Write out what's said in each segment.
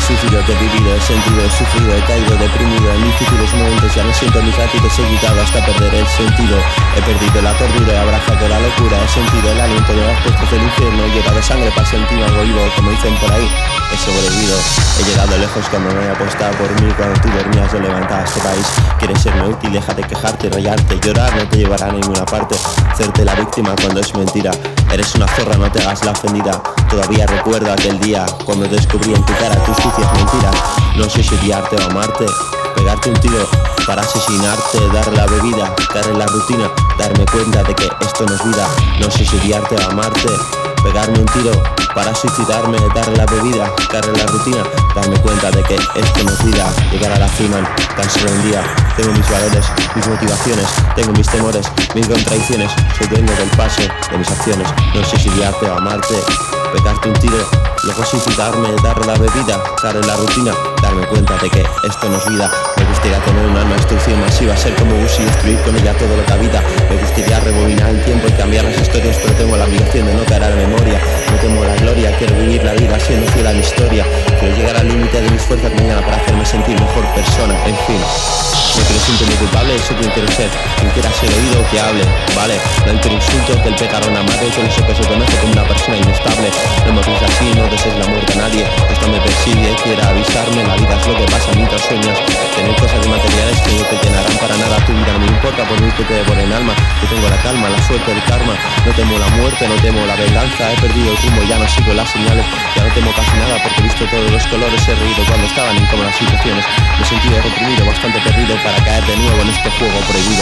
suicidio que he vivido, he sentido, he sufrido, he caído deprimido. En difíciles momentos ya no siento mis latidos, he quitado hasta perder el sentido. He perdido la cordura, he abrazado la locura, he sentido el aliento de las puertas del infierno. He llorado sangre para sentir algo vivo, como dicen por ahí, he sobrevivido. He llegado lejos cuando me he apostado por mí, cuando tú dormías yo levantaba este país. Quieres serme útil, deja de quejarte, rayarte, llorar no te llevará a ninguna parte. Hacerte la víctima cuando es mentira. Eres una zorra, no te hagas la ofendida. Todavía recuerdo aquel día cuando descubrí en tu cara tus sucias mentiras. No sé si odiarte o amarte, pegarte un tiro para asesinarte, dar la bebida, caer en la rutina, darme cuenta de que esto no es vida. No sé si odiarte o amarte, pegarme un tiro para suicidarme, dar la bebida, caer en la rutina, darme cuenta de que esto no es vida. Llegar a la cima en tan solo un día. Tengo mis valores, mis motivaciones, tengo mis temores, mis contradicciones. Soy dueño del paso de mis acciones. No sé si odiarte o amarte, pegarte un tiro, luego suicidarme, dar la bebida, caer en la rutina, darme cuenta de que esto no es vida. Me gustaría tener una destrucción masiva, ser como Uzi y destruir con ella todo lo que habita. Me gustaría rebobinar el tiempo y cambiar las historias, pero tengo la obligación de no caer a la memoria. No temo la gloria, quiero vivir la vida siendo fiel a mi historia. Quiero llegar al límite de mis fuerzas mañana para hacerme sentir mejor persona, en fin. No quiero sentirme culpable, soy quien quiero ser. Quien quiera ser oído, que hable, vale. No hay que insulto, que el pecado una madre, que no sé que se conoce como una persona inestable. No me pienses así, no desees la muerte a nadie. Esto me persigue, quiera avisarme. La vida es lo que pasa mientras sueñas. Tener cosas materiales que no te llenarán para nada tu vida. No me importa por mí que te devoren alma. Yo tengo la calma, la suerte, el karma. No temo la muerte, no temo la venganza. He perdido el rumbo, ya no sigo las señales. Ya no temo casi nada porque he visto todos los colores. He reído cuando estaban en cómodas situaciones. Me he sentido reprimido, bastante perdido para caer de nuevo en este juego prohibido.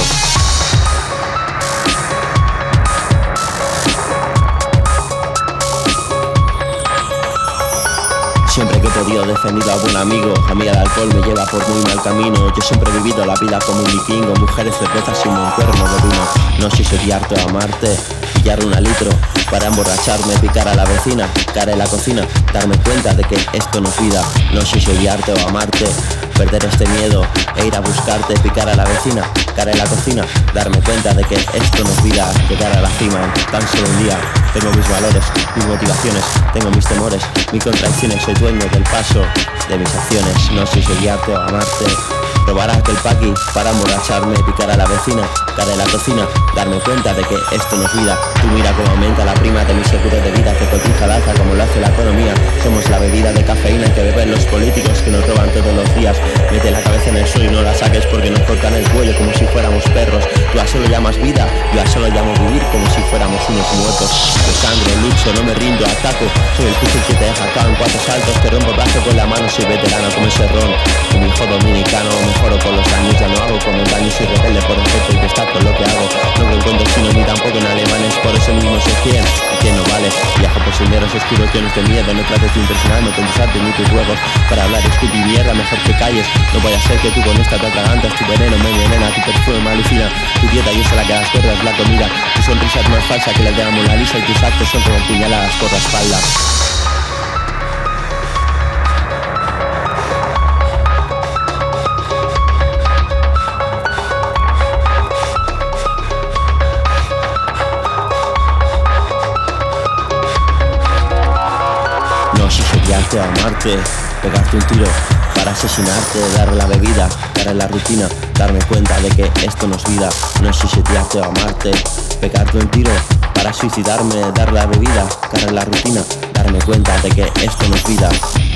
Siempre que he podido defendido a buen amigo. A mí el alcohol me lleva por muy mal camino. Yo siempre he vivido la vida como un vikingo. Mujeres, cervezas y un buen cuerno de vino. No sé si odiarte o amarte, pillar un litro para emborracharme, picar a la vecina, caer en la cocina, darme cuenta de que esto no es vida. No sé si odiarte o amarte, perder este miedo e ir a buscarte, picar a la vecina, caer en la cocina, darme cuenta de que esto no es vida. Llegar a la cima en tan solo un día. Tengo mis valores, mis motivaciones, tengo mis temores, mis contradicciones. Soy dueño del paso de mis acciones. No sé si odiarte o amarte, robar aquel paqui para emborracharme, picar a la vecina, caer en la cocina, darme cuenta de que esto no es vida. Tú mira cómo aumenta la prima de mi seguro de vida, que cotiza al alza como lo hace la economía. Somos la bebida de cafeína que beben los políticos que nos roban todos los días. Mete la cabeza en el suelo y no la saques porque nos cortan el cuello como si fuéramos perros. Tú a eso lo llamas vida, yo a eso lo llamo vivir como si fuéramos unos muertos. De sangre, lucho, no me rindo, ataco. Soy el puzzle que te deja acá en 4 saltos. Te rompo el brazo con la mano, soy veterano como ese ron. Como hijo dominicano, mejoro con los años. Ya no hago como engaño, soy rebelde por defecto y destaco lo que hago. No me encuentro chino ni tampoco en alemanes, por eso mismo soy fiel y quien no vale. Viajo por senderos oscuros llenos de miedo. No trates de impresionarme con tus artes ni tus juegos. Para hablar escupi mierda, mejor que calles. No vaya a ser que tú con esta te atragantas. Tu veneno me envenena, tu perfume me alucina. Tu dieta y esa la que das cuerdas, la comida. Tu sonrisa es más falsa que la de la Mona Lisa. Y tus actos son como puñaladas por la espalda. No sé si odiarte o amarte, pegarte un tiro para asesinarte, dar la bebida, caer en la rutina, darme cuenta de que esto no es vida. No sé si odiarte o amarte, pegarte un tiro para suicidarme, dar la bebida, caer en la rutina, darme cuenta de que esto no es vida.